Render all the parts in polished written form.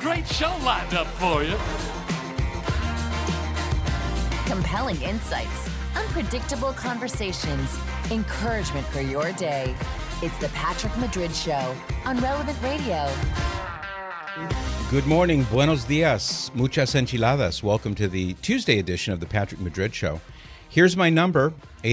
great show lined up for you. Compelling insights, unpredictable conversations, encouragement for your day. It's the Patrick Madrid Show on Relevant Radio. Good morning, buenos dias, muchas enchiladas. Welcome to the Tuesday edition of the Patrick Madrid Show. Here's my number,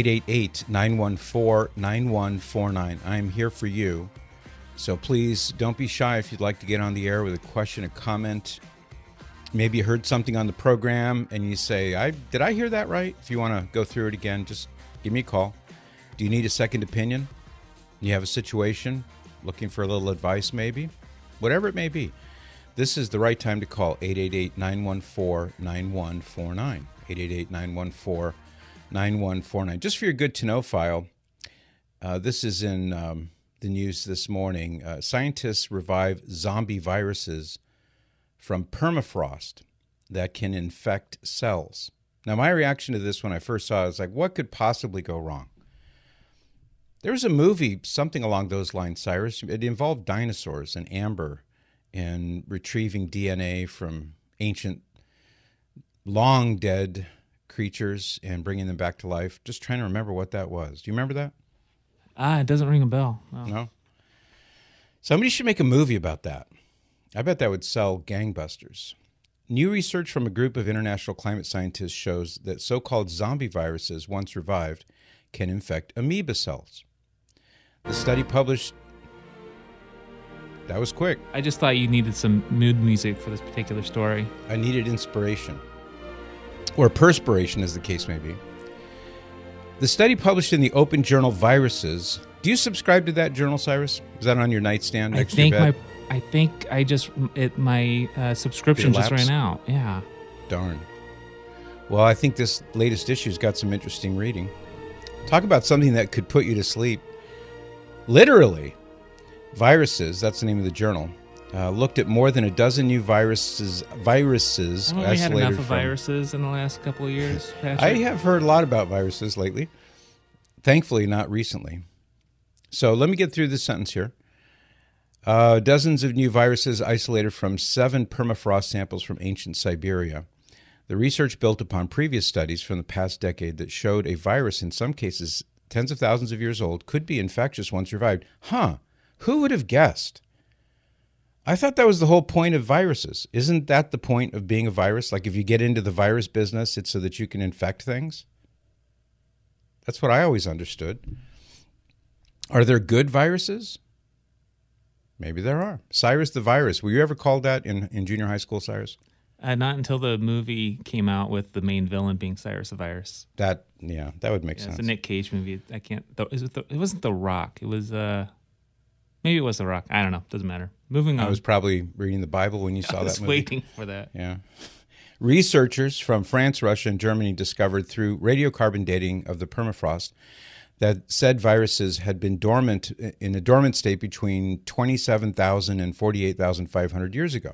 888-914-9149. I'm here for you. So please don't be shy if you'd like to get on the air with a question, a comment. Maybe you heard something on the program and you say, did I hear that right? If you want to go through it again, just give me a call. Do you need a second opinion? You have a situation, looking for a little advice maybe? Whatever it may be. This is the right time to call 888-914-9149. 888-914-9149. Just for your good-to-know file, this is in the news this morning. Scientists revive zombie viruses from permafrost that can infect cells. Now, my reaction to this when I first saw it was like, what could possibly go wrong? There was a movie, something along those lines, Cyrus. It involved dinosaurs and amber and retrieving DNA from ancient, long-dead creatures and bringing them back to life. Just trying to remember what that was. Do you remember that? It doesn't ring a bell. No? Somebody should make a movie about that. I bet that would sell gangbusters. New research from a group of international climate scientists shows that so-called zombie viruses, once revived, can infect amoeba cells. The study published... That was quick. I just thought you needed some mood music for this particular story. I needed inspiration. Or perspiration, as the case may be. The study published in the Open Journal Viruses. Do you subscribe to that journal, Cyrus? Is that on your nightstand next to your bed? My subscription just ran out. Yeah. Darn. Well, I think this latest issue's got some interesting reading. Talk about something that could put you to sleep. Literally. Viruses, that's the name of the journal, looked at more than a dozen new viruses Haven't we had enough of viruses in the last couple of years, Patrick? I have heard a lot about viruses lately. Thankfully, not recently. So let me get through this sentence here. Dozens of new viruses isolated from 7 permafrost samples from ancient Siberia. The research built upon previous studies from the past decade that showed a virus, in some cases tens of thousands of years old, could be infectious once revived. Who would have guessed? I thought that was the whole point of viruses. Isn't that the point of being a virus? Like if you get into the virus business, it's so that you can infect things? That's what I always understood. Are there good viruses? Maybe there are. Cyrus the Virus. Were you ever called that in junior high school, Cyrus? Not until the movie came out with the main villain being Cyrus the Virus. That would make sense. It's a Nick Cage movie. It wasn't The Rock. It was... Maybe it was The Rock. I don't know. Doesn't matter. Moving on. I was probably reading the Bible when you saw that movie. I was waiting for that. Yeah. Researchers from France, Russia, and Germany discovered through radiocarbon dating of the permafrost that said viruses had been in a dormant state between 27,000 and 48,500 years ago.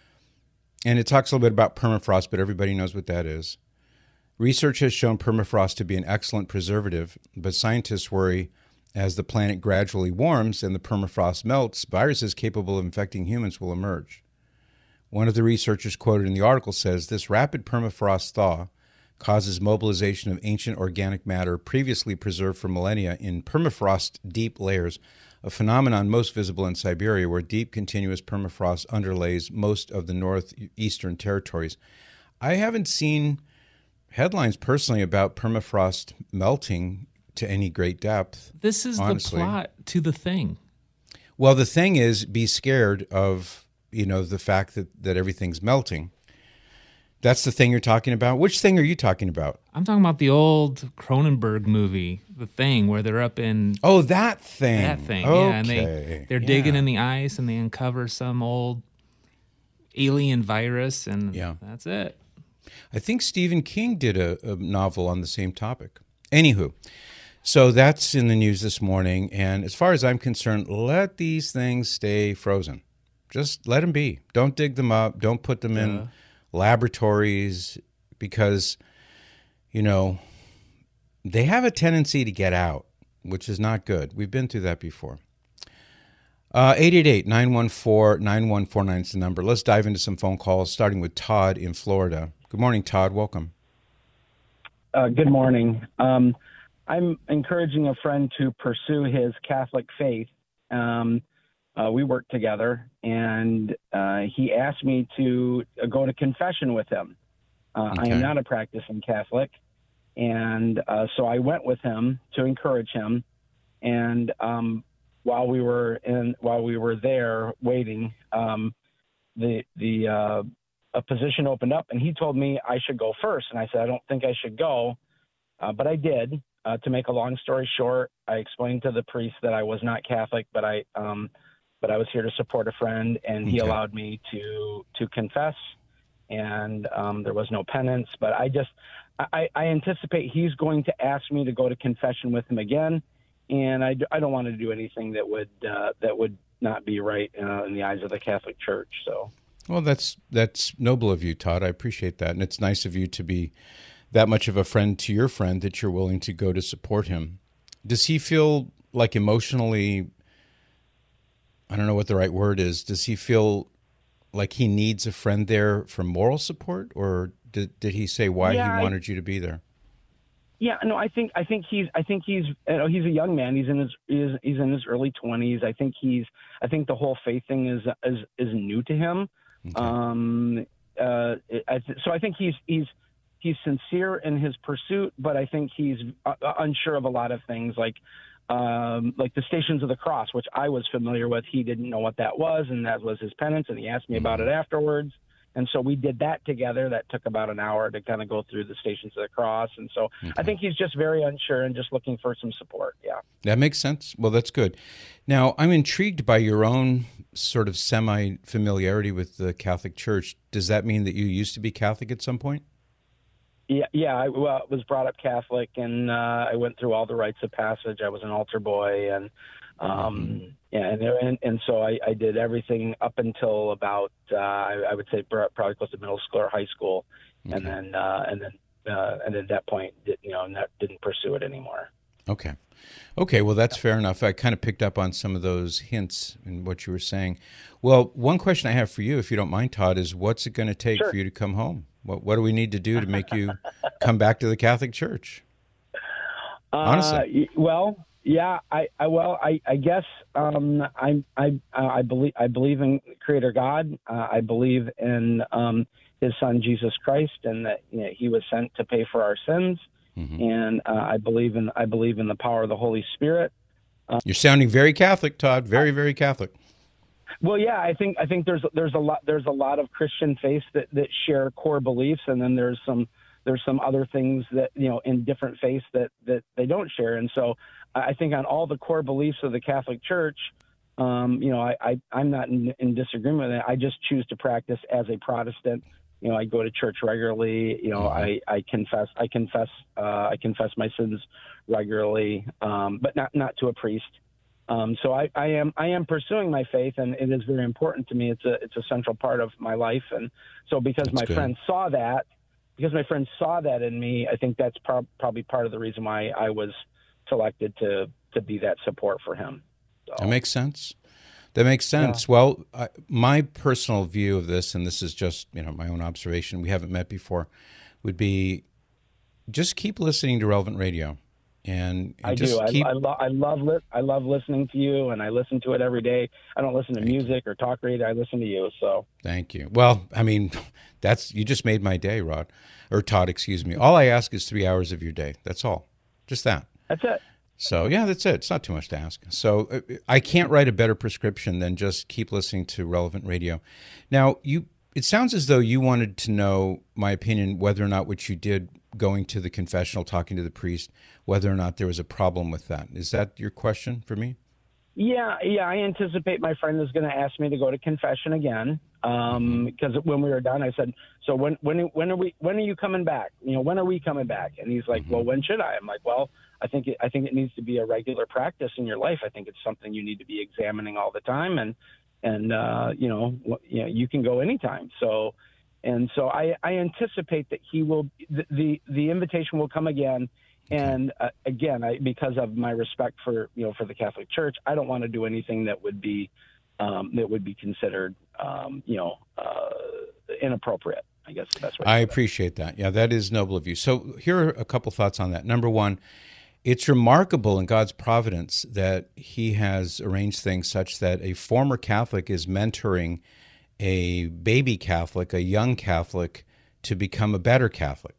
And it talks a little bit about permafrost, but everybody knows what that is. Research has shown permafrost to be an excellent preservative, but scientists worry as the planet gradually warms and the permafrost melts, viruses capable of infecting humans will emerge. One of the researchers quoted in the article says, this rapid permafrost thaw causes mobilization of ancient organic matter previously preserved for millennia in permafrost deep layers, a phenomenon most visible in Siberia, where deep continuous permafrost underlays most of the northeastern territories. I haven't seen headlines personally about permafrost melting to any great depth. This is honestly the plot to The Thing. Well, The Thing is be scared of, the fact that everything's melting. That's the thing you're talking about? Which thing are you talking about? I'm talking about the old Cronenberg movie, The Thing, where they're up in... Oh, that thing. That thing, okay. Yeah. And they're digging in the ice and they uncover some old alien virus and that's it. I think Stephen King did a novel on the same topic. Anywho, so that's in the news this morning. And as far as I'm concerned, let these things stay frozen. Just let them be. Don't dig them up. Don't put them in laboratories because, they have a tendency to get out, which is not good. We've been through that before. 888-914-9149 is the number. Let's dive into some phone calls, starting with Todd in Florida. Good morning, Todd. Welcome. Good morning. I'm encouraging a friend to pursue his Catholic faith. We work together, and he asked me to go to confession with him. Okay. I am not a practicing Catholic, and so I went with him to encourage him. And while we were there waiting, a position opened up, and he told me I should go first. And I said I don't think I should go, but I did. To make a long story short, I explained to the priest that I was not Catholic, but I was here to support a friend, and he allowed me to confess, and there was no penance. But I anticipate he's going to ask me to go to confession with him again, and I don't want to do anything that would not be right in the eyes of the Catholic Church. So, well, that's noble of you, Todd. I appreciate that, and it's nice of you to be that much of a friend to your friend that you're willing to go to support him. Does he feel like emotionally, I don't know what the right word is, does he feel like he needs a friend there for moral support, or did he say why he wanted you to be there? Yeah, no, I think he's he's a young man. He's in his early 20s. I think the whole faith thing is new to him. Okay. So I think he's sincere in his pursuit, but I think he's unsure of a lot of things, like the Stations of the Cross, which I was familiar with. He didn't know what that was, and that was his penance, and he asked me about it afterwards. And so we did that together. That took about an hour to kind of go through the Stations of the Cross. And so I think he's just very unsure and just looking for some support. Yeah. That makes sense. Well, that's good. Now, I'm intrigued by your own sort of semi-familiarity with the Catholic Church. Does that mean that you used to be Catholic at some point? Yeah. I was brought up Catholic, and I went through all the rites of passage. I was an altar boy, and and so I did everything up until about I would say probably close to middle school or high school, and then at that point didn't pursue it anymore. Okay. Well, that's fair enough. I kind of picked up on some of those hints in what you were saying. Well, one question I have for you, if you don't mind, Todd, is what's it going to take for you to come home? What do we need to do to make you come back to the Catholic Church? Honestly. Yeah, I guess I believe in Creator God. I believe in His Son Jesus Christ, and that He was sent to pay for our sins. And I believe in the power of the Holy Spirit. You're sounding very Catholic, Todd. Very, very Catholic. Well, yeah, I think there's a lot of Christian faiths that share core beliefs, and then there's some other things that in different faiths that they don't share. And so I think on all the core beliefs of the Catholic Church, I'm not in disagreement with it. I just choose to practice as a Protestant. I go to church regularly. I confess my sins regularly, but not to a priest. So I am pursuing my faith, and it is very important to me. It's a central part of my life, and so because my friend saw that in me, I think that's probably part of the reason why I was selected to be that support for him. So. That makes sense. Yeah. Well, my personal view of this, and this is just my own observation, we haven't met before, would be just keep listening to Relevant Radio. And I do. I love listening to you, and I listen to it every day. I don't listen to music or talk radio. I listen to you. So thank you. Well, I mean, you just made my day, Todd. Excuse me. All I ask is 3 hours of your day. That's all. Just that. That's it. So yeah, that's it. It's not too much to ask. So I can't write a better prescription than just keep listening to Relevant Radio. Now, it sounds as though you wanted to know my opinion whether or not what you did going to the confessional, talking to the priest, whether or not there was a problem with that. Is that your question for me? Yeah. I anticipate my friend is going to ask me to go to confession again. Because when we were done, I said, "So when are you coming back? When are we coming back?" And he's like, "Well, when should I?" I'm like, "Well, I think it needs to be a regular practice in your life. I think it's something you need to be examining all the time, and you can go anytime." So I anticipate that he will. The invitation will come again. And again, because of my respect for the Catholic Church, I don't want to do anything that would be that would be considered, inappropriate. I guess the best way. I appreciate that. Yeah, that is noble of you. So here are a couple thoughts on that. Number one, it's remarkable in God's providence that He has arranged things such that a former Catholic is mentoring a baby Catholic, a young Catholic, to become a better Catholic.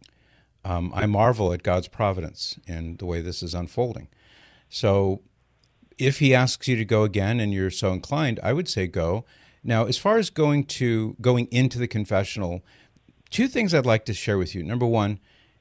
I marvel at God's providence in the way this is unfolding. So if He asks you to go again and you're so inclined, I would say go. Now, as far as going into the confessional, two things I'd like to share with you. Number one,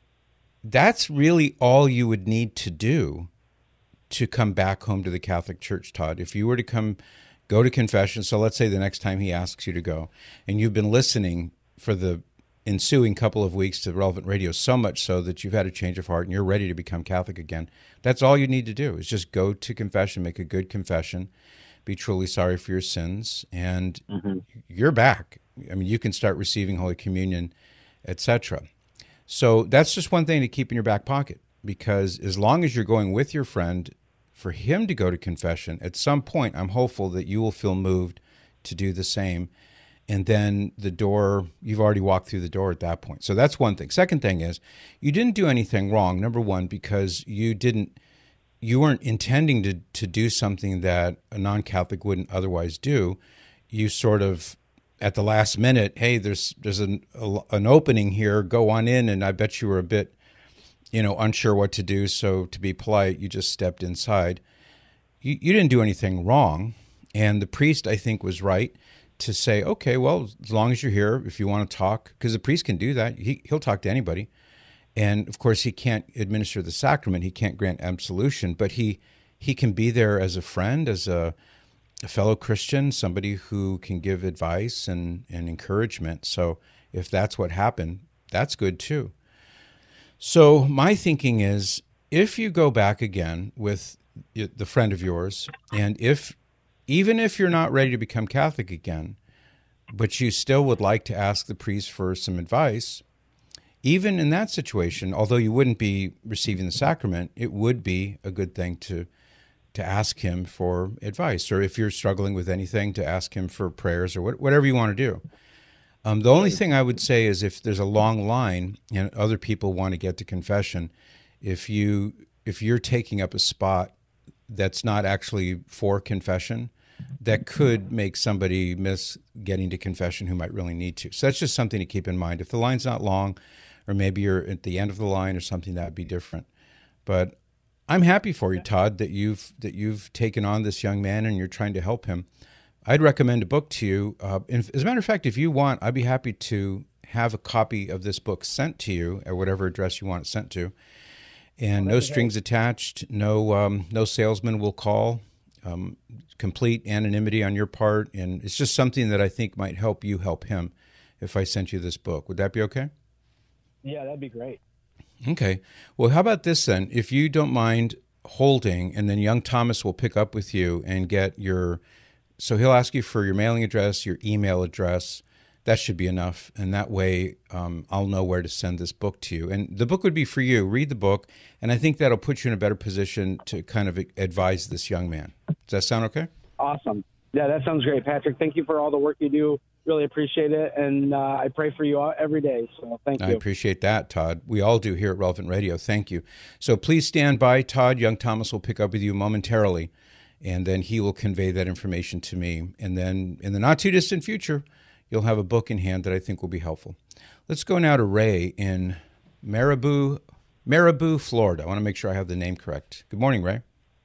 that's really all you would need to do to come back home to the Catholic Church, Todd. If you were to go to confession, so let's say the next time he asks you to go, and you've been listening for the ensuing couple of weeks to Relevant Radio, so much so that you've had a change of heart and you're ready to become Catholic again, that's all you need to do is just go to confession, make a good confession, be truly sorry for your sins, and you're back. I mean, you can start receiving Holy Communion, etc. So that's just one thing to keep in your back pocket, because as long as you're going with your friend, for him to go to confession, at some point, I'm hopeful that you will feel moved to do the same. And then the door, you've already walked through the door at that point. So that's one thing. Second thing is, you didn't do anything wrong, number one, because you weren't intending to do something that a non-Catholic wouldn't otherwise do. You sort of, at the last minute, hey, there's an opening here, go on in, and I bet you were a bit, unsure what to do, so to be polite, you just stepped inside. You didn't do anything wrong, and the priest, I think, was right to say, okay, well, as long as you're here, if you want to talk, because the priest can do that, he'll talk to anybody. And, of course, he can't administer the sacrament, he can't grant absolution, but he can be there as a friend, as a fellow Christian, somebody who can give advice and encouragement. So if that's what happened, that's good too. So my thinking is, if you go back again with the friend of yours, and even if you're not ready to become Catholic again, but you still would like to ask the priest for some advice, even in that situation, although you wouldn't be receiving the sacrament, it would be a good thing to ask him for advice, or if you're struggling with anything, to ask him for prayers or whatever you want to do. The only thing I would say is, if there's a long line and other people want to get to confession, if you're taking up a spot that's not actually for confession, that could make somebody miss getting to confession who might really need to. So that's just something to keep in mind. If the line's not long, or maybe you're at the end of the line or something, that'd be different. But I'm happy for you, Todd, that you've taken on this young man and you're trying to help him. I'd recommend a book to you. As a matter of fact, if you want, I'd be happy to have a copy of this book sent to you at whatever address you want it sent to. And no strings attached, no salesman will call, complete anonymity on your part. And it's just something that I think might help you help him if I sent you this book. Would that be okay? Yeah, that'd be great. Okay. Well, how about this then? If you don't mind holding, and then young Thomas will pick up with you and get so he'll ask you for your mailing address, your email address. That should be enough. And that way I'll know where to send this book to you. And the book would be for you. Read the book. And I think that'll put you in a better position to kind of advise this young man. Does that sound okay? Awesome. Yeah, that sounds great, Patrick. Thank you for all the work you do. Really appreciate it. And I pray for you every day. So thank you. I appreciate that, Todd. We all do here at Relevant Radio. Thank you. So please stand by, Todd. Young Thomas will pick up with you momentarily, and then he will convey that information to me. And then in the not too distant future, you'll have a book in hand that I think will be helpful. Let's go now to Ray in Marabou, Florida. I want to make sure I have the name correct. Good morning, Ray.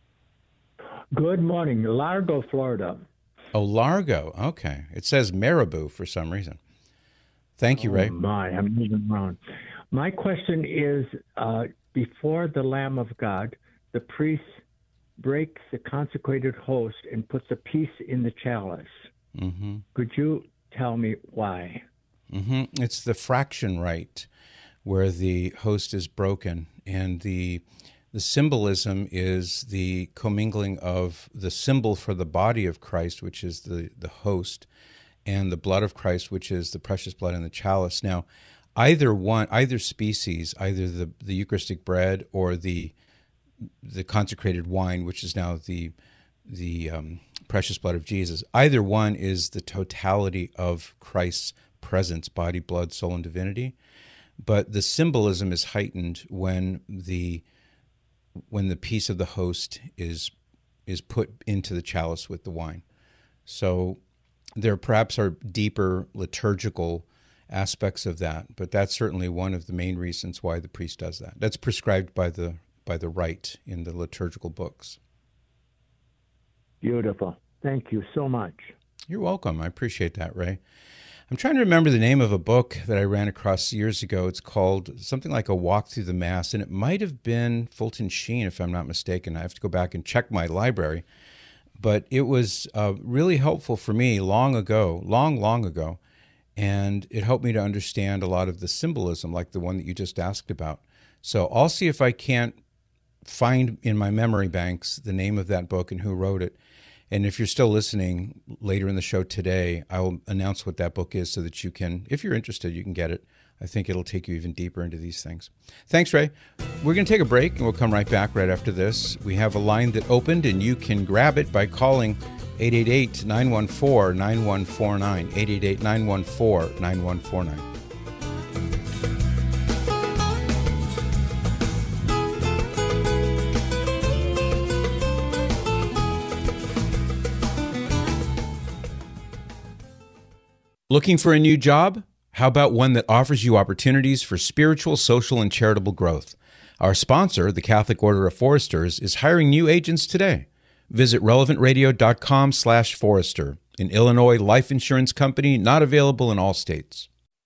Good morning. Largo, Florida. Oh, Largo. Okay. It says Marabou for some reason. Thank you, Ray. I'm moving around. My question is, before the Lamb of God, the priest breaks the consecrated host and puts a piece in the chalice. Mm-hmm. Could you tell me why? Mm-hmm. It's the fraction rite, where the host is broken, and the symbolism is the commingling of the symbol for the body of Christ, which is the host, and the blood of Christ, which is the precious blood in the chalice. Now, either species, either the Eucharistic bread or the consecrated wine, which is now the precious blood of Jesus. Either one is the totality of Christ's presence, body, blood, soul, and divinity. But the symbolism is heightened when the piece of the host is put into the chalice with the wine. So there perhaps are deeper liturgical aspects of that, but that's certainly one of the main reasons why the priest does that. That's prescribed by the rite in the liturgical books. Beautiful. Thank you so much. You're welcome. I appreciate that, Ray. I'm trying to remember the name of a book that I ran across years ago. It's called something like A Walk Through the Mass, and it might have been Fulton Sheen, if I'm not mistaken. I have to go back and check my library. But it was really helpful for me long ago, and it helped me to understand a lot of the symbolism, like the one that you just asked about. So I'll see if I can't find in my memory banks the name of that book and who wrote it. And if you're still listening later in the show today, I will announce what that book is so that you can, if you're interested, you can get it. I think it'll take you even deeper into these things. Thanks, Ray. We're going to take a break, and we'll come right back right after this. We have a line that opened, and you can grab it by calling 888-914-9149, 888-914-9149. Looking for a new job? How about one that offers you opportunities for spiritual, social, and charitable growth? Our sponsor, the Catholic Order of Foresters, is hiring new agents today. Visit relevantradio.com/Forester, an Illinois life insurance company not available in all states.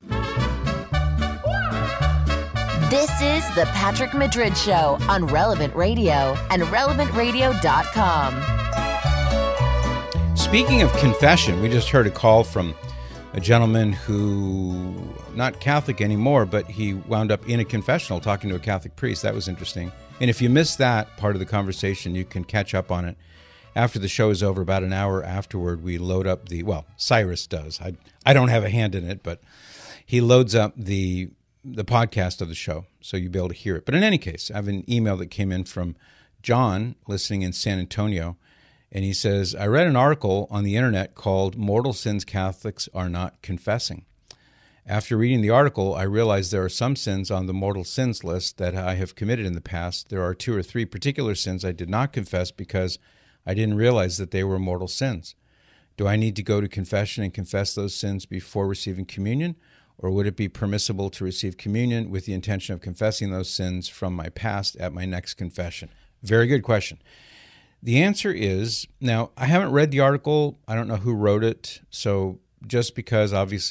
This is the Patrick Madrid Show on Relevant Radio and relevantradio.com. Speaking of confession, we just heard a call from a gentleman who, not Catholic anymore, but he wound up in a confessional talking to a Catholic priest. That was interesting. And if you missed that part of the conversation, you can catch up on it. After the show is over, about an hour afterward, we load up Cyrus does. I don't have a hand in it, but he loads up the podcast of the show, so you'll be able to hear it. But in any case, I have an email that came in from John, listening in San Antonio. And he says, I read an article on the internet called Mortal Sins Catholics Are Not Confessing. After reading the article, I realized there are some sins on the mortal sins list that I have committed in the past. There are 2 or 3 particular sins I did not confess because I didn't realize that they were mortal sins. Do I need to go to confession and confess those sins before receiving communion? Or would it be permissible to receive communion with the intention of confessing those sins from my past at my next confession? Very good question. The answer is, now, I haven't read the article. I don't know who wrote it. So just because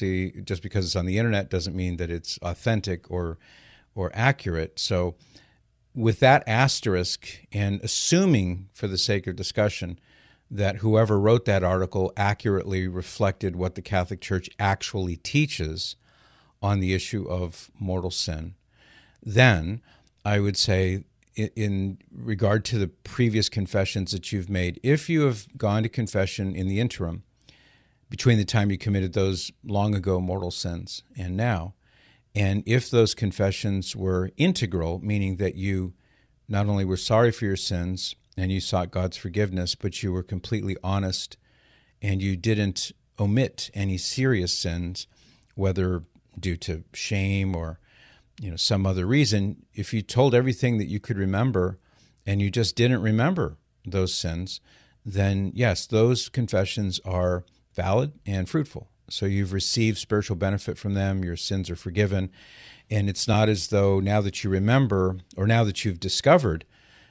it's on the internet doesn't mean that it's authentic or accurate. So with that asterisk, and assuming for the sake of discussion that whoever wrote that article accurately reflected what the Catholic Church actually teaches on the issue of mortal sin, then I would say, in regard to the previous confessions that you've made, if you have gone to confession in the interim, between the time you committed those long ago mortal sins and now, and if those confessions were integral, meaning that you not only were sorry for your sins and you sought God's forgiveness, but you were completely honest and you didn't omit any serious sins, whether due to shame or some other reason, if you told everything that you could remember and you just didn't remember those sins, then yes, those confessions are valid and fruitful. So you've received spiritual benefit from them, your sins are forgiven, and it's not as though now that you remember or now that you've discovered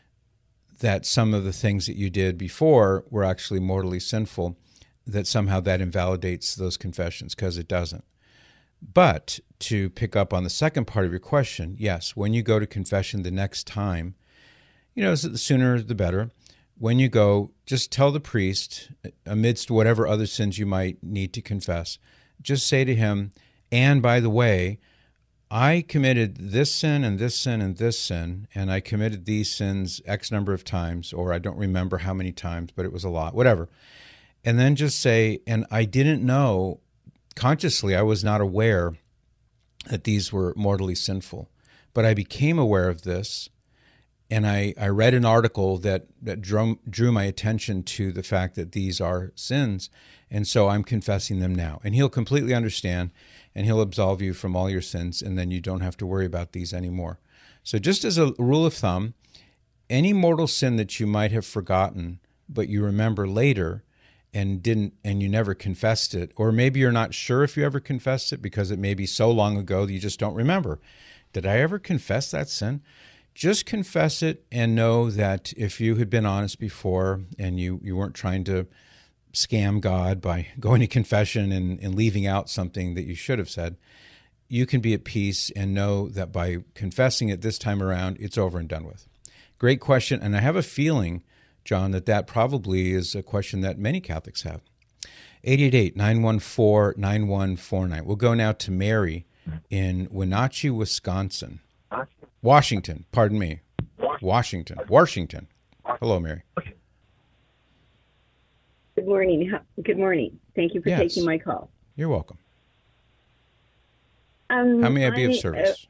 that some of the things that you did before were actually mortally sinful, that somehow that invalidates those confessions, because it doesn't. But to pick up on the second part of your question, yes, when you go to confession the next time, the sooner the better. When you go, just tell the priest, amidst whatever other sins you might need to confess, just say to him, and by the way, I committed this sin and this sin and this sin, and I committed these sins X number of times, or I don't remember how many times, but it was a lot, whatever. And then just say, and I didn't know, consciously, I was not aware that these were mortally sinful, but I became aware of this, And I read an article that drew my attention to the fact that these are sins, and so I'm confessing them now. And he'll completely understand, and he'll absolve you from all your sins, and then you don't have to worry about these anymore. So just as a rule of thumb, any mortal sin that you might have forgotten, but you remember later and you never confessed it, or maybe you're not sure if you ever confessed it because it may be so long ago that you just don't remember. Did I ever confess that sin? Just confess it and know that if you had been honest before and you weren't trying to scam God by going to confession and leaving out something that you should have said, you can be at peace and know that by confessing it this time around, it's over and done with. Great question. And I have a feeling, John, that probably is a question that many Catholics have. 888-914-9149. We'll go now to Mary in Wenatchee, Wisconsin. Washington, pardon me. Washington. Hello, Mary. Good morning. Good morning. Thank you for taking my call. You're welcome. How may I be of service?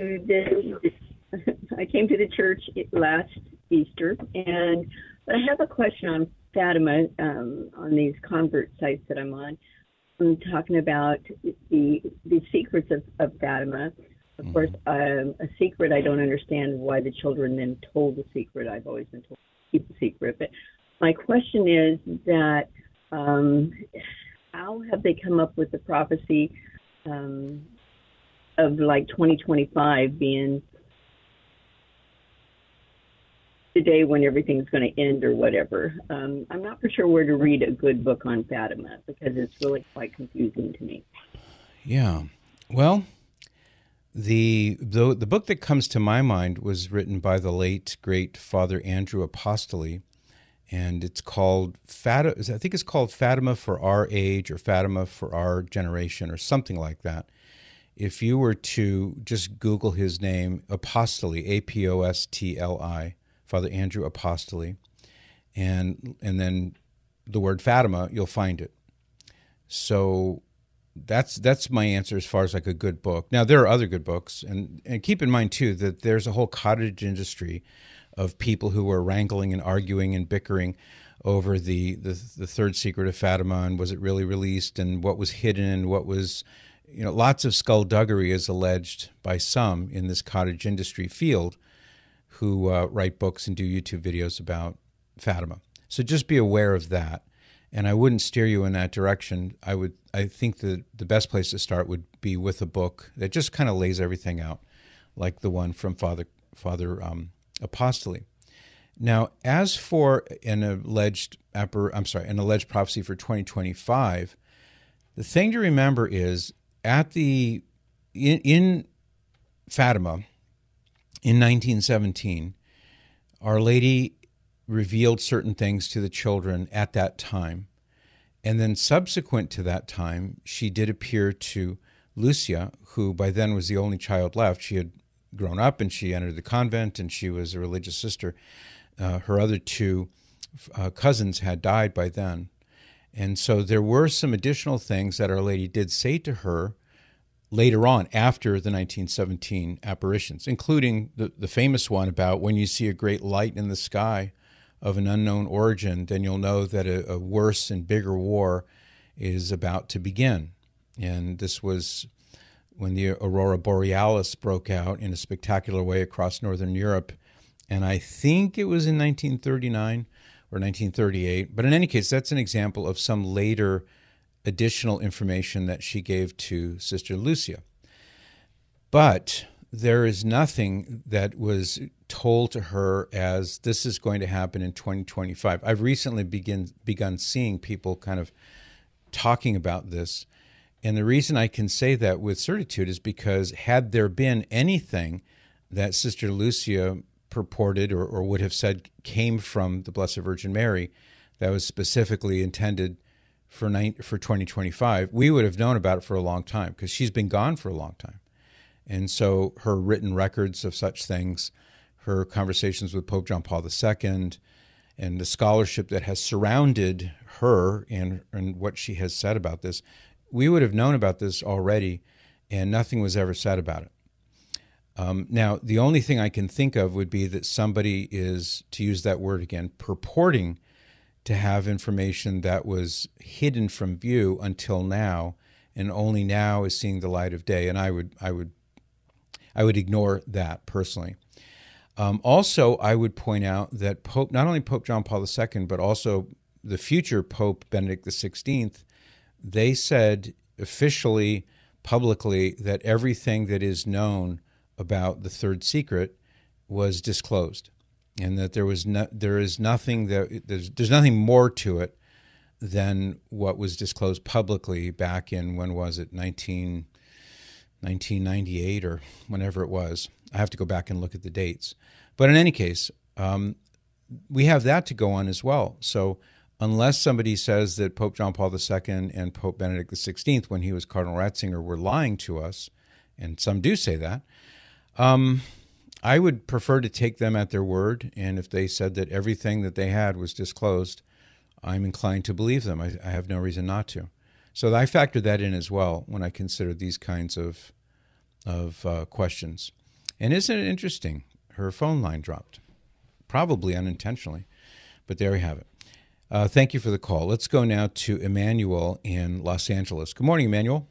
I came to the church last Easter, but I have a question on Fatima, on these convert sites that I'm on. I'm talking about the secrets of Fatima. Of course, a secret, I don't understand why the children then told the secret. I've always been told to keep the secret. But my question is that how have they come up with the prophecy of like 2025 being the day when everything's going to end or whatever? I'm not for sure where to read a good book on Fatima because it's really quite confusing to me. Yeah. Well, the book that comes to my mind was written by the late, great Father Andrew Apostoli, and it's called Fatima. I think it's called Fatima for Our Age or Fatima for Our Generation or something like that. If you were to just Google his name, Apostoli, Apostli, Father Andrew Apostoli, and then the word Fatima, you'll find it. So that's my answer as far as like a good book. Now, there are other good books, and keep in mind, too, that there's a whole cottage industry of people who are wrangling and arguing and bickering over the third secret of Fatima, and was it really released, and what was hidden, and what was, lots of skullduggery is alleged by some in this cottage industry field who write books and do YouTube videos about Fatima. So just be aware of that. And I wouldn't steer you in that direction. I think the best place to start would be with a book that just kind of lays everything out, like the one from Father Apostoli. Now, as for an alleged prophecy for 2025, the thing to remember is in Fatima in 1917, Our Lady revealed certain things to the children at that time. And then subsequent to that time, she did appear to Lucia, who by then was the only child left. She had grown up and she entered the convent and she was a religious sister. Her other two cousins had died by then. And so there were some additional things that Our Lady did say to her later on after the 1917 apparitions, including the famous one about when you see a great light in the sky of an unknown origin, then you'll know that a worse and bigger war is about to begin. And this was when the Aurora Borealis broke out in a spectacular way across Northern Europe. And I think it was in 1939 or 1938. But in any case, that's an example of some later additional information that she gave to Sister Lucia. But there is nothing that was told to her as this is going to happen in 2025. I've recently begun seeing people kind of talking about this. And the reason I can say that with certitude is because had there been anything that Sister Lucia purported or would have said came from the Blessed Virgin Mary that was specifically intended for 2025, we would have known about it for a long time because she's been gone for a long time. And so her written records of such things, her conversations with Pope John Paul II, and the scholarship that has surrounded her and what she has said about this, we would have known about this already, and nothing was ever said about it. Now, the only thing I can think of would be that somebody is, to use that word again, purporting to have information that was hidden from view until now, and only now is seeing the light of day. And I would ignore that personally. Also, I would point out that not only Pope John Paul II, but also the future Pope Benedict XVI, they said officially, publicly, that everything that is known about the third secret was disclosed, and that there's nothing more to it than what was disclosed publicly back in, when was it, 1998 or whenever it was. I have to go back and look at the dates. But in any case, we have that to go on as well. So unless somebody says that Pope John Paul II and Pope Benedict XVI, when he was Cardinal Ratzinger, were lying to us, and some do say that, I would prefer to take them at their word. And if they said that everything that they had was disclosed, I'm inclined to believe them. I have no reason not to. So I factor that in as well when I consider these kinds of questions. And isn't it interesting? Her phone line dropped, probably unintentionally, but there we have it. Thank you for the call. Let's go now to Emmanuel in Los Angeles. Good morning, Emmanuel.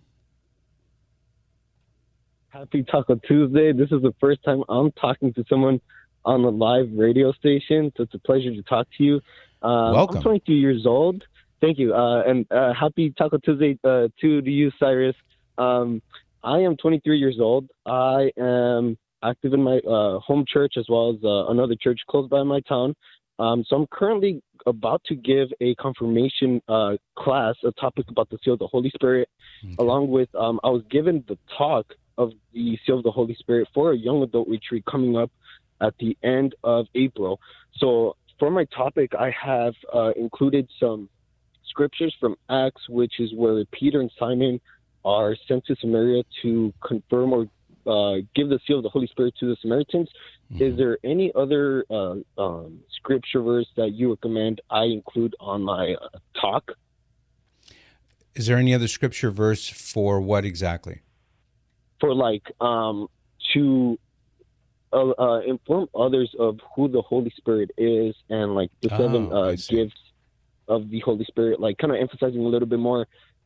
Happy Taco Tuesday. This is the first time I'm talking to someone on the live radio station, so it's a pleasure to talk to you. Welcome. I'm 22 years old. Thank you. And happy Taco Tuesday to you, Cyrus. I am 23 years old. I am active in my home church as well as another church close by my town. So I'm currently about to give a confirmation class, a topic about the seal of the Holy Spirit, along with I was given the talk of the seal of the Holy Spirit for a young adult retreat coming up at the end of April. So for my topic, I have included some scriptures from Acts, which is where Peter and Simon are sent to Samaria to confirm or give the seal of the Holy Spirit to the Samaritans. Mm-hmm. Is there any other scripture verse that you recommend I include on my talk? Is there any other scripture verse for what exactly? For to inform others of who the Holy Spirit is, and the seven gifts of the Holy Spirit, kind of emphasizing a little bit more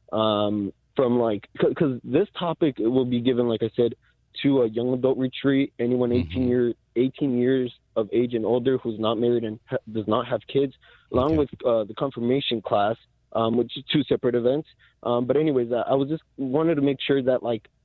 because this topic will be given, like I said, to a young adult retreat, anyone 18 years of age and older who's not married and does not have kids, along with the confirmation class, which is two separate events. But anyways, I was just wanted to make sure that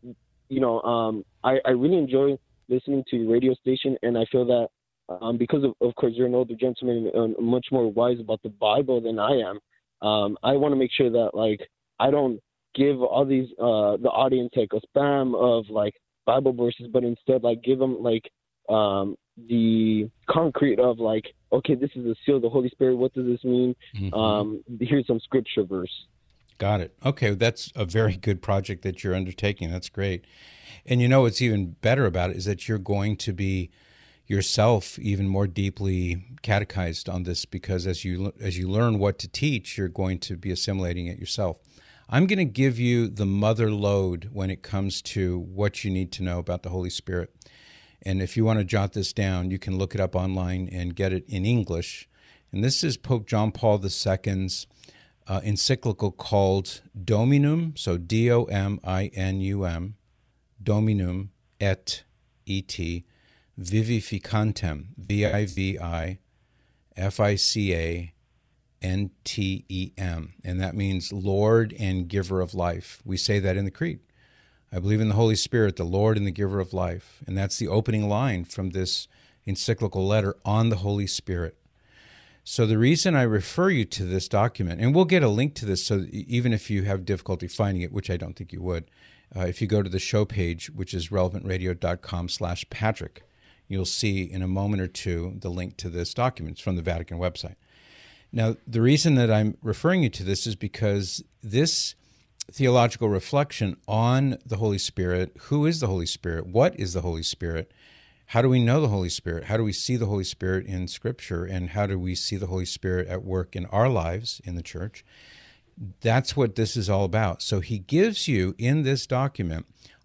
I really enjoy listening to your radio station, and I feel that because of course you're an older gentleman and much more wise about the Bible than I am, I want to make sure that I don't give all these the audience a spam of Bible verses, but instead give them the concrete of okay, this is the seal of the Holy Spirit. What does this mean? Mm-hmm. Here's some scripture verse. Got it. Okay, that's a very good project that you're undertaking. That's great. And what's even better about it is that you're going to be yourself even more deeply catechized on this, because as you learn what to teach, you're going to be assimilating it yourself. I'm going to give you the mother lode when it comes to what you need to know about the Holy Spirit. And if you want to jot this down, you can look it up online and get it in English. And this is Pope John Paul II's encyclical called Dominum, so Dominum, Dominum et Vivificantem, Vivificantem, and that means Lord and Giver of Life. We say that in the Creed. I believe in the Holy Spirit, the Lord and the Giver of Life. And that's the opening line from this encyclical letter on the Holy Spirit. So the reason I refer you to this document, and we'll get a link to this, so even if you have difficulty finding it, which I don't think you would, if you go to the show page, which is relevantradio.com/Patrick, you'll see in a moment or two the link to this document. It's from the Vatican website. Now, the reason that I'm referring you to this is because this theological reflection on the Holy Spirit, who is the Holy Spirit, what is the Holy Spirit, how do we know the Holy Spirit, how do we see the Holy Spirit in Scripture, and how do we see the Holy Spirit at work in our lives in the church, that's what this is all about. So he gives you in this document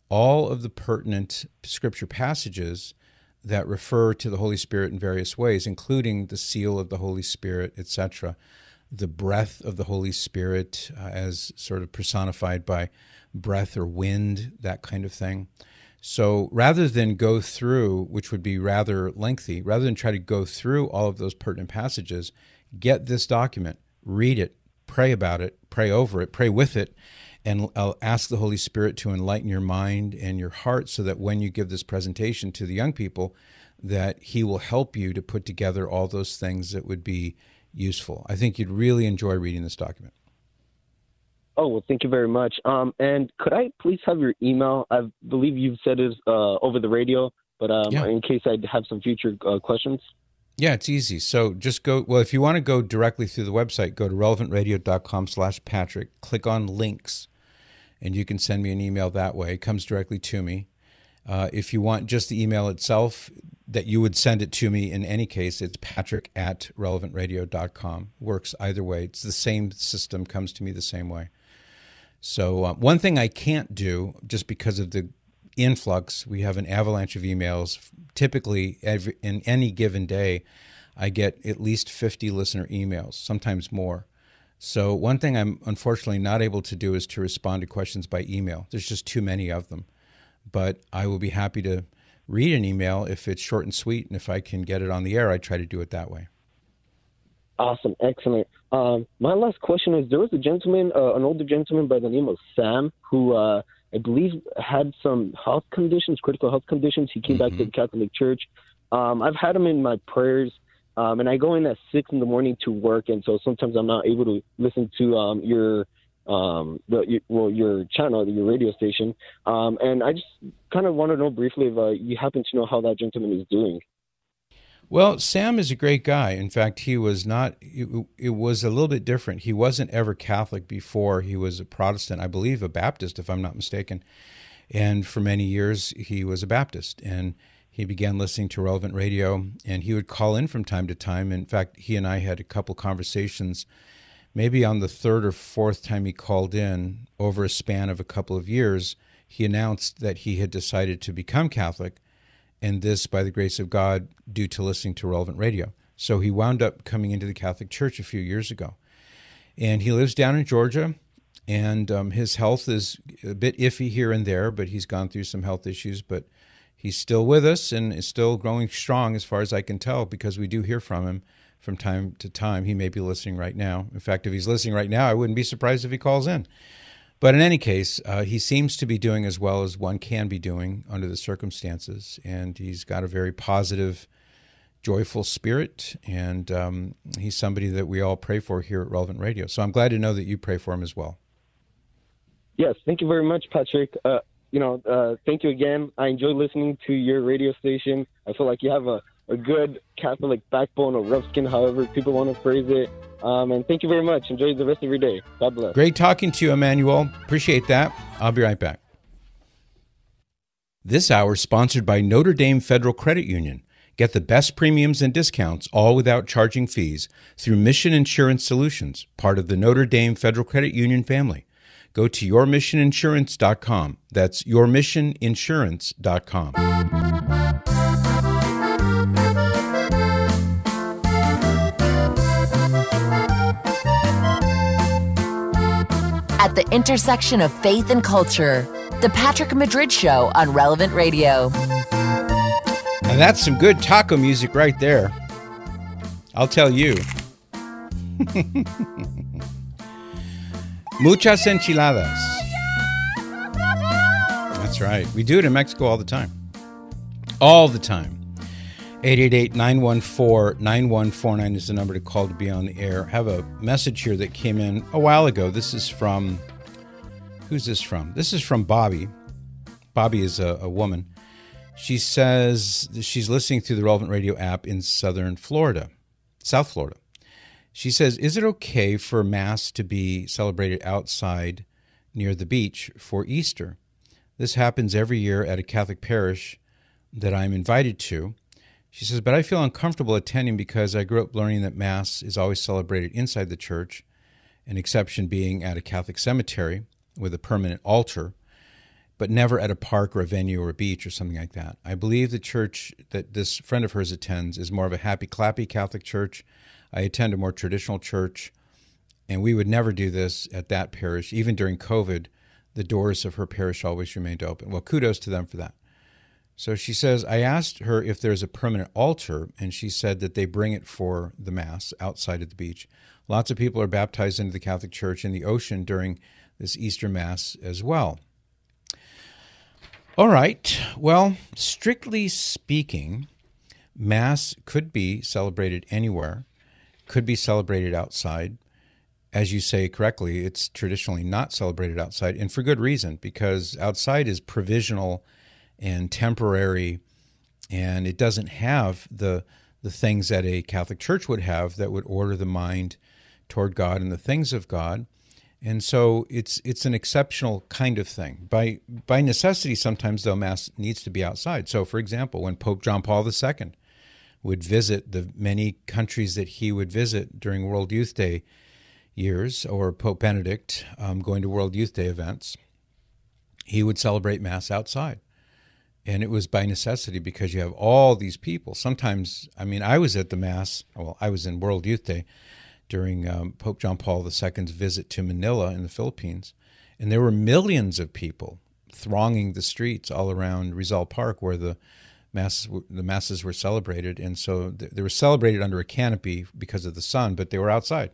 all of the pertinent scripture passages that refer to the Holy Spirit in various ways, including the seal of the Holy Spirit, etc., the breath of the Holy Spirit as sort of personified by breath or wind, that kind of thing. So rather than go through, which would be rather lengthy, rather than try to go through all of those pertinent passages, get this document, read it, pray about it, pray over it, pray with it, and I'll ask the Holy Spirit to enlighten your mind and your heart so that when you give this presentation to the young people, that He will help you to put together all those things that would be useful. I think you'd really enjoy reading this document. Oh, well, thank you very much. And could I please have your email? I believe you've said it over the radio, but in case I have some future questions. Yeah, it's easy. So just go, well, if you want to go directly through the website, go to relevantradio.com/Patrick, click on links, and you can send me an email that way. It comes directly to me. If you want just the email itself, that you would send it to me in any case, it's patrick@relevantradio.com. Works either way. It's the same system, comes to me the same way. So one thing I can't do, just because of the influx, we have an avalanche of emails. Typically, in any given day, I get at least 50 listener emails, sometimes more. So one thing I'm unfortunately not able to do is to respond to questions by email. There's just too many of them. But I will be happy to read an email if it's short and sweet, and if I can get it on the air, I try to do it that way. Awesome. Excellent. My last question is, there was a gentleman, an older gentleman by the name of Sam, who I believe had some health conditions, critical health conditions. He came back to the Catholic Church. I've had him in my prayers, and I go in at 6 in the morning to work, and so sometimes I'm not able to listen to your channel, your radio station. And I just kind of want to know briefly if you happen to know how that gentleman is doing. Well, Sam is a great guy. In fact, he was not, it was a little bit different. He wasn't ever Catholic before. He was a Protestant, I believe a Baptist, if I'm not mistaken. And for many years, he was a Baptist. And he began listening to Relevant Radio, and he would call in from time to time. In fact, he and I had a couple conversations, maybe on the third or fourth time he called in, over a span of a couple of years. He announced that he had decided to become Catholic, and this, by the grace of God, due to listening to Relevant Radio. So he wound up coming into the Catholic Church a few years ago. And he lives down in Georgia, and his health is a bit iffy here and there, but he's gone through some health issues. But he's still with us and is still growing strong as far as I can tell, because we do hear from him from time to time. He may be listening right now. In fact, if he's listening right now, I wouldn't be surprised if he calls in. But in any case, he seems to be doing as well as one can be doing under the circumstances, and he's got a very positive, joyful spirit, and he's somebody that we all pray for here at Relevant Radio. So I'm glad to know that you pray for him as well. Yes, thank you very much, Patrick. Thank you again. I enjoy listening to your radio station. I feel like you have a good Catholic backbone, or rough skin, however people want to phrase it. And thank you very much. Enjoy the rest of your day. God bless. Great talking to you, Emmanuel. Appreciate that. I'll be right back. This hour is sponsored by Notre Dame Federal Credit Union. Get the best premiums and discounts, all without charging fees, through Mission Insurance Solutions, part of the Notre Dame Federal Credit Union family. Go to yourmissioninsurance.com. That's yourmissioninsurance.com. At the intersection of faith and culture, The Patrick Madrid Show on Relevant Radio. And that's some good taco music right there. I'll tell you. Muchas enchiladas. That's right. We do it in Mexico all the time. All the time. 888-914-9149 is the number to call to be on the air. I have a message here that came in a while ago. This is from, who's this from? This is from Bobby. Bobby is a woman. She says she's listening through the Relevant Radio app in South Florida. She says, is it okay for Mass to be celebrated outside near the beach for Easter? This happens every year at a Catholic parish that I'm invited to. She says, but I feel uncomfortable attending because I grew up learning that Mass is always celebrated inside the church, an exception being at a Catholic cemetery with a permanent altar. but never at a park or a venue or a beach or something like that. I believe the church that this friend of hers attends is more of a happy, clappy Catholic church. I attend a more traditional church, and we would never do this at that parish. Even during COVID, the doors of her parish always remained open. Well, kudos to them for that. So she says, I asked her if there's a permanent altar, and she said that they bring it for the Mass outside of the beach. Lots of people are baptized into the Catholic Church in the ocean during this Easter Mass as well. All right. Well, strictly speaking, Mass could be celebrated anywhere, could be celebrated outside. As you say correctly, it's traditionally not celebrated outside, and for good reason, because outside is provisional and temporary, and it doesn't have the things that a Catholic church would have that would order the mind toward God and the things of God. And so it's an exceptional kind of thing. By necessity, sometimes, though, Mass needs to be outside. So, for example, when Pope John Paul II would visit the many countries that he would visit during World Youth Day years, or Pope Benedict going to World Youth Day events, he would celebrate Mass outside. And it was by necessity, because you have all these people. Sometimes, I was at the Mass, I was in World Youth Day during Pope John Paul II's visit to Manila in the Philippines, and there were millions of people thronging the streets all around Rizal Park where the masses were celebrated. And so they were celebrated under a canopy because of the sun, but they were outside.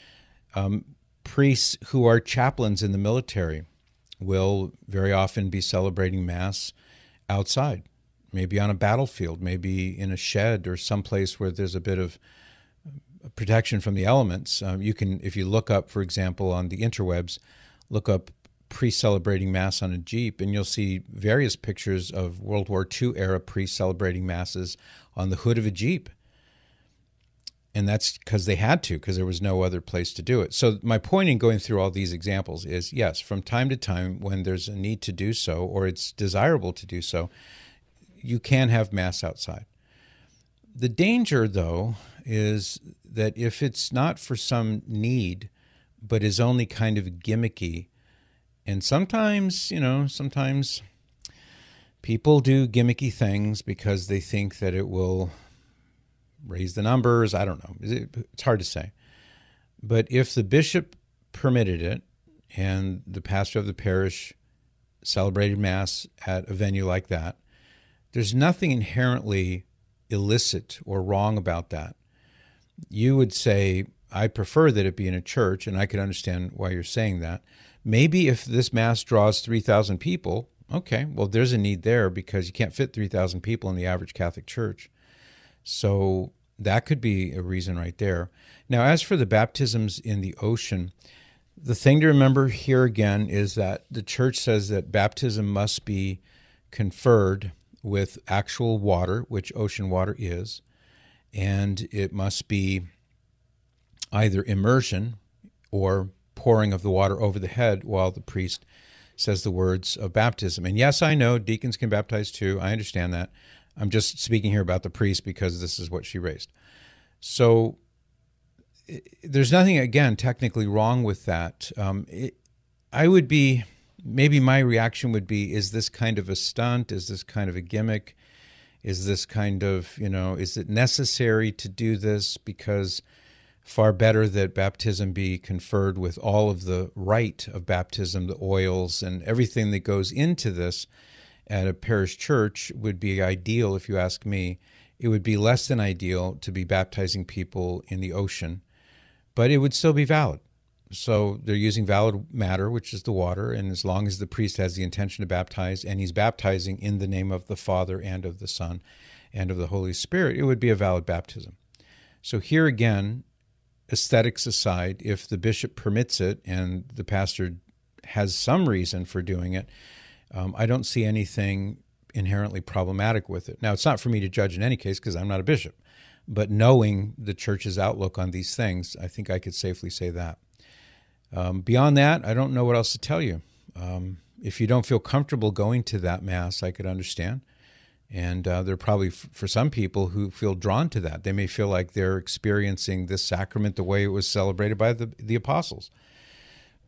Priests who are chaplains in the military will very often be celebrating Mass outside, maybe on a battlefield, maybe in a shed or someplace where there's a bit of protection from the elements. You can, if you look up, for example, on the interwebs, look up priests celebrating Mass on a Jeep, and you'll see various pictures of World War II era priests celebrating Masses on the hood of a Jeep. And that's because they had to, because there was no other place to do it. So my point in going through all these examples is, yes, from time to time, when there's a need to do so, or it's desirable to do so, you can have Mass outside. The danger, though, is that if it's not for some need, but is only kind of gimmicky, and sometimes people do gimmicky things because they think that it will raise the numbers. I don't know. It's hard to say. But if the bishop permitted it and the pastor of the parish celebrated Mass at a venue like that, there's nothing inherently illicit or wrong about that. You would say, I prefer that it be in a church, and I could understand why you're saying that. Maybe if this Mass draws 3,000 people, okay, well, there's a need there because you can't fit 3,000 people in the average Catholic church. So that could be a reason right there. Now, as for the baptisms in the ocean, the thing to remember here again is that the church says that baptism must be conferred with actual water, which ocean water is, and it must be either immersion or pouring of the water over the head while the priest says the words of baptism. And yes, I know deacons can baptize too. I understand that. I'm just speaking here about the priest because this is what she raised. So there's nothing, again, technically wrong with that. Maybe my reaction would be, is this kind of a stunt? Is this kind of a gimmick? Is this kind of, is it necessary to do this? Because far better that baptism be conferred with all of the rite of baptism, the oils and everything that goes into this at a parish church would be ideal, if you ask me. It would be less than ideal to be baptizing people in the ocean, but it would still be valid. So they're using valid matter, which is the water, and as long as the priest has the intention to baptize, and he's baptizing in the name of the Father and of the Son and of the Holy Spirit, it would be a valid baptism. So here again, aesthetics aside, if the bishop permits it and the pastor has some reason for doing it, I don't see anything inherently problematic with it. Now, it's not for me to judge in any case because I'm not a bishop, but knowing the church's outlook on these things, I think I could safely say that. Beyond that, I don't know what else to tell you. If you don't feel comfortable going to that Mass, I could understand. And there are probably, for some people, who feel drawn to that. They may feel like they're experiencing this sacrament the way it was celebrated by the apostles.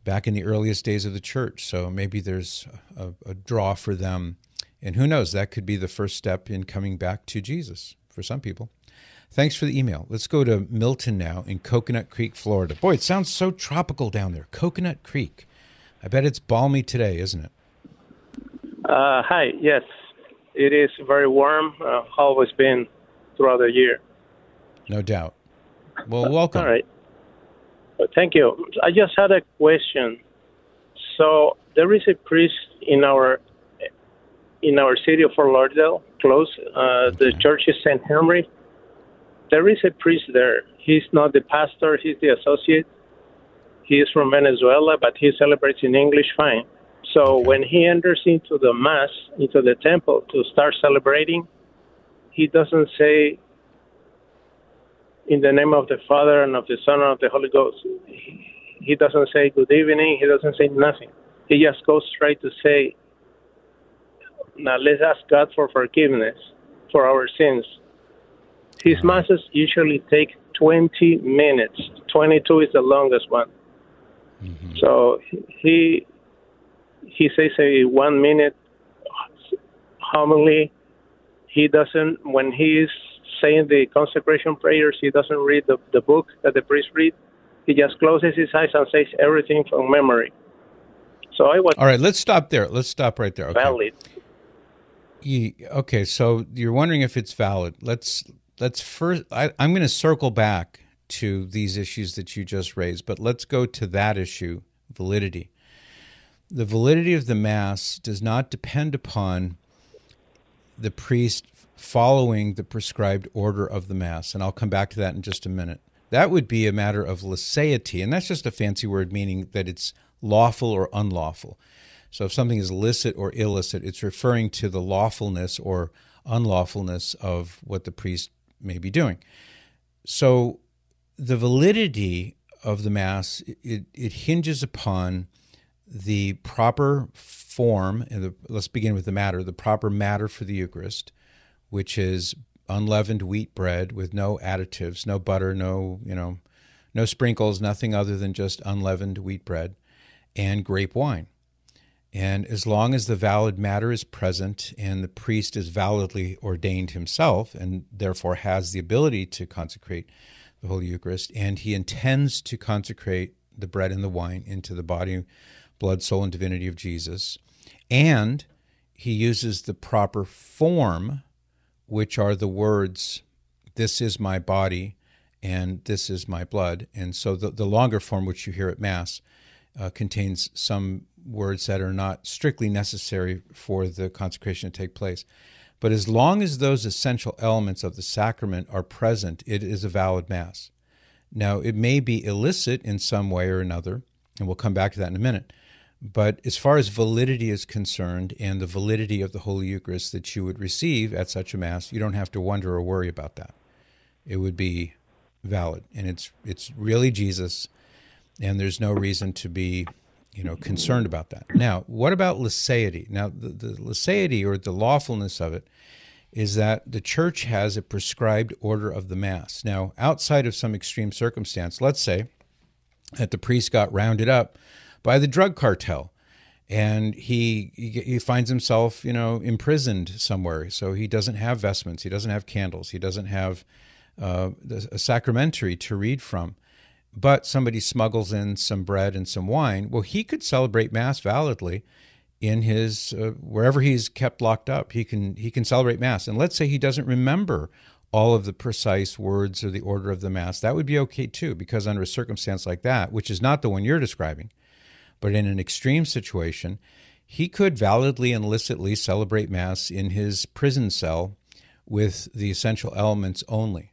back in the earliest days of the church. So maybe there's a draw for them. And who knows, that could be the first step in coming back to Jesus for some people. Thanks for the email. Let's go to Milton now in Coconut Creek, Florida. Boy, it sounds so tropical down there. Coconut Creek. I bet it's balmy today, isn't it? Hi, yes. It is very warm. Always been throughout the year. No doubt. Well, welcome. All right. Thank you. I just had a question. So there is a priest in our city of Fort Lauderdale, close. The church is St. Henry. There is a priest there. He's not the pastor. He's the associate. He is from Venezuela, but he celebrates in English fine. So when he enters into the Mass, into the temple to start celebrating, he doesn't say, in the name of the Father and of the Son and of the Holy Ghost. He doesn't say good evening. He doesn't say nothing. He just goes straight to say, now let's ask God for forgiveness for our sins. His Masses usually take 20 minutes. 22 is the longest one. Mm-hmm. So he says a 1 minute homily. He doesn't, when he is saying the consecration prayers, he doesn't read the book that the priest read. He just closes his eyes and says everything from memory. So I was... All right, let's stop there. Let's stop right there. Okay. Valid. Okay, so you're wondering if it's valid. Let's first, I'm going to circle back to these issues that you just raised, but let's go to that issue, validity. The validity of the Mass does not depend upon the priest following the prescribed order of the Mass, and I'll come back to that in just a minute. That would be a matter of laicity, and that's just a fancy word meaning that it's lawful or unlawful. So if something is licit or illicit, it's referring to the lawfulness or unlawfulness of what the priest may be doing. So the validity of the Mass, it hinges upon the proper form, and let's begin with the matter, the proper matter for the Eucharist, which is unleavened wheat bread with no additives, no butter, no sprinkles, nothing other than just unleavened wheat bread, and grape wine. And as long as the valid matter is present and the priest is validly ordained himself and therefore has the ability to consecrate the Holy Eucharist, and he intends to consecrate the bread and the wine into the body, blood, soul, and divinity of Jesus, and he uses the proper form, which are the words, "This is my body," and "This is my blood." And so the longer form, which you hear at Mass, contains some words that are not strictly necessary for the consecration to take place. But as long as those essential elements of the sacrament are present, it is a valid Mass. Now, it may be illicit in some way or another, and we'll come back to that in a minute. But as far as validity is concerned and the validity of the Holy Eucharist that you would receive at such a Mass, you don't have to wonder or worry about that. It would be valid, and it's really Jesus, and there's no reason to be concerned about that. Now, what about laicity? Now, the laicity or the lawfulness of it is that the Church has a prescribed order of the Mass. Now, outside of some extreme circumstance, let's say that the priest got rounded up by the drug cartel, and he finds himself, imprisoned somewhere. So he doesn't have vestments, he doesn't have candles, he doesn't have a sacramentary to read from. But somebody smuggles in some bread and some wine. Well, he could celebrate Mass validly in his wherever he's kept locked up. He can celebrate Mass, and let's say he doesn't remember all of the precise words or the order of the Mass. That would be okay too, because under a circumstance like that, which is not the one you're describing, but in an extreme situation, he could validly and licitly celebrate Mass in his prison cell with the essential elements only.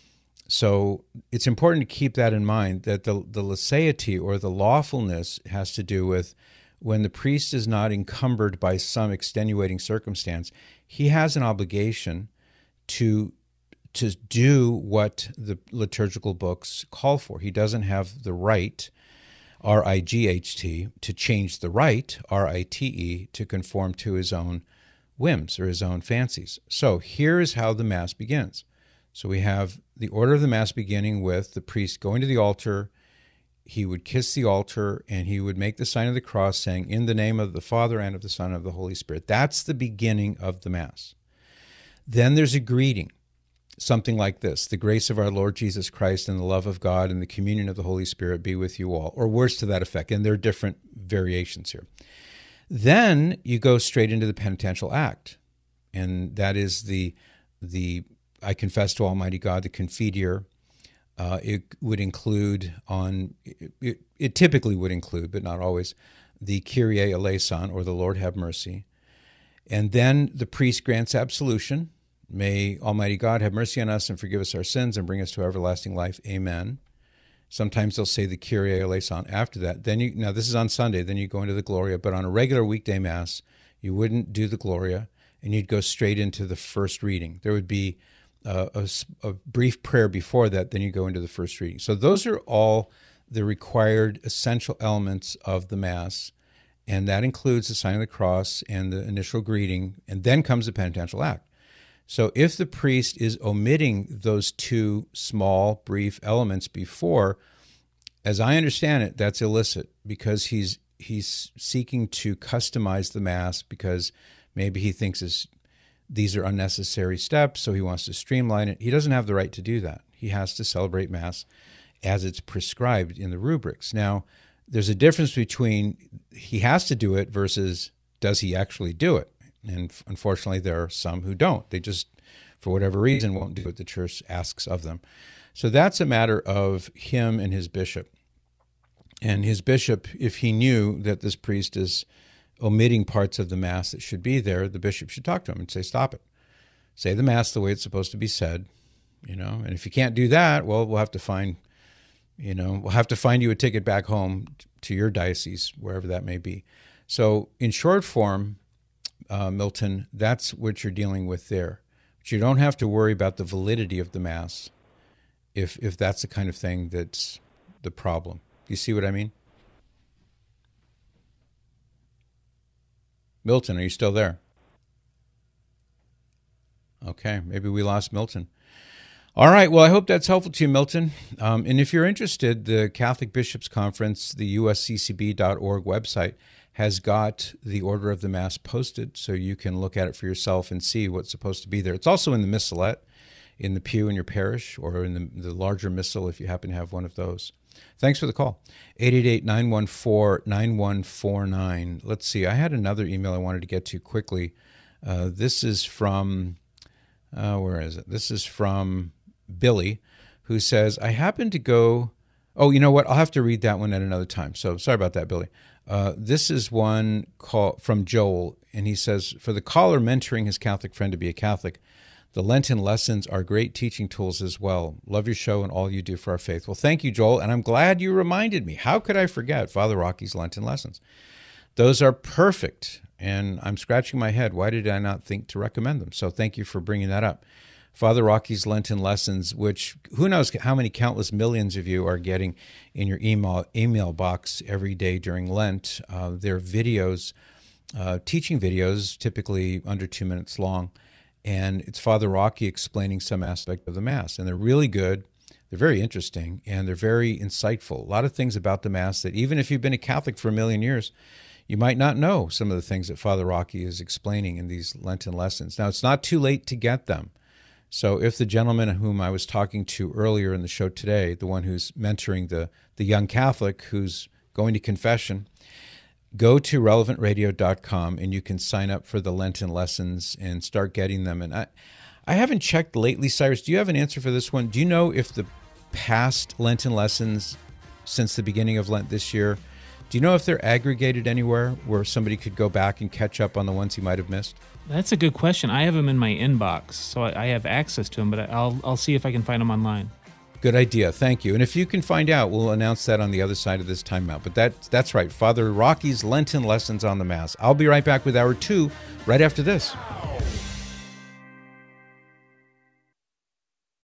So it's important to keep that in mind, that the laicity or the lawfulness has to do with when the priest is not encumbered by some extenuating circumstance, he has an obligation to do what the liturgical books call for. He doesn't have the right, R-I-G-H-T, to change the rite, R-I-T-E, to conform to his own whims or his own fancies. So here is how the Mass begins. So we have the order of the Mass beginning with the priest going to the altar, he would kiss the altar, and he would make the sign of the cross saying, "In the name of the Father and of the Son and of the Holy Spirit." That's the beginning of the Mass. Then there's a greeting, something like this: "The grace of our Lord Jesus Christ and the love of God and the communion of the Holy Spirit be with you all," or words to that effect, and there are different variations here. Then you go straight into the penitential act, and that is the "I confess to Almighty God," the Confiteor. It would include it typically would include, but not always, the Kyrie eleison, or the Lord have mercy. And then the priest grants absolution. "May Almighty God have mercy on us and forgive us our sins and bring us to everlasting life. Amen." Sometimes they'll say the Kyrie eleison after that. Now this is on Sunday, then you go into the Gloria, but on a regular weekday Mass, you wouldn't do the Gloria, and you'd go straight into the first reading. There would be a brief prayer before that, then you go into the first reading. So those are all the required essential elements of the Mass, and that includes the sign of the cross and the initial greeting, and then comes the penitential act. So if the priest is omitting those two small, brief elements before, as I understand it, that's illicit, because he's seeking to customize the Mass, because maybe he thinks these are unnecessary steps, so he wants to streamline it. He doesn't have the right to do that. He has to celebrate Mass as it's prescribed in the rubrics. Now, there's a difference between he has to do it versus does he actually do it? And unfortunately, there are some who don't. They just, for whatever reason, won't do what the Church asks of them. So that's a matter of him and his bishop. And his bishop, if he knew that this priest is omitting parts of the Mass that should be there, the bishop should talk to him and say, "Stop it. Say the Mass the way it's supposed to be said." And if you can't do that, well, we'll have to find you a ticket back home to your diocese, wherever that may be. So in short form, Milton, that's what you're dealing with there. But you don't have to worry about the validity of the Mass if that's the kind of thing that's the problem. Do you see what I mean? Milton, are you still there? Okay, maybe we lost Milton. All right, well, I hope that's helpful to you, Milton. And if you're interested, the Catholic Bishops' Conference, the usccb.org website, has got the Order of the Mass posted, so you can look at it for yourself and see what's supposed to be there. It's also in the missalette, in the pew in your parish, or in the larger missal if you happen to have one of those. Thanks for the call. 888-914-9149. Let's see. I had another email I wanted to get to quickly. This is from, where is it? This is from Billy, who says, "I happen to go..." Oh, you know what? I'll have to read that one at another time. So sorry about that, Billy. This is one call from Joel, and he says, "For the caller mentoring his Catholic friend to be a Catholic, the Lenten lessons are great teaching tools as well. Love your show and all you do for our faith." Well, thank you, Joel, and I'm glad you reminded me. How could I forget Father Rocky's Lenten lessons? Those are perfect, and I'm scratching my head. Why did I not think to recommend them? So thank you for bringing that up. Father Rocky's Lenten lessons, which who knows how many countless millions of you are getting in your email box every day during Lent. They're videos, teaching videos, typically under 2 minutes long. And it's Father Rocky explaining some aspect of the Mass. And they're really good, they're very interesting, and they're very insightful. A lot of things about the Mass that even if you've been a Catholic for a million years, you might not know some of the things that Father Rocky is explaining in these Lenten lessons. Now, it's not too late to get them. So if the gentleman whom I was talking to earlier in the show today, the one who's mentoring the young Catholic who's going to confession, go to relevantradio.com and you can sign up for the Lenten lessons and start getting them. And I haven't checked lately, Cyrus. Do you have an answer for this one? Do you know if the past Lenten lessons since the beginning of Lent this year, do you know if they're aggregated anywhere where somebody could go back and catch up on the ones he might have missed? That's a good question. I have them in my inbox, so I have access to them, but I'll see if I can find them online. Good idea. Thank you. And if you can find out, we'll announce that on the other side of this timeout. But that's right. Father Rocky's Lenten lessons on the Mass. I'll be right back with hour 2 right after this.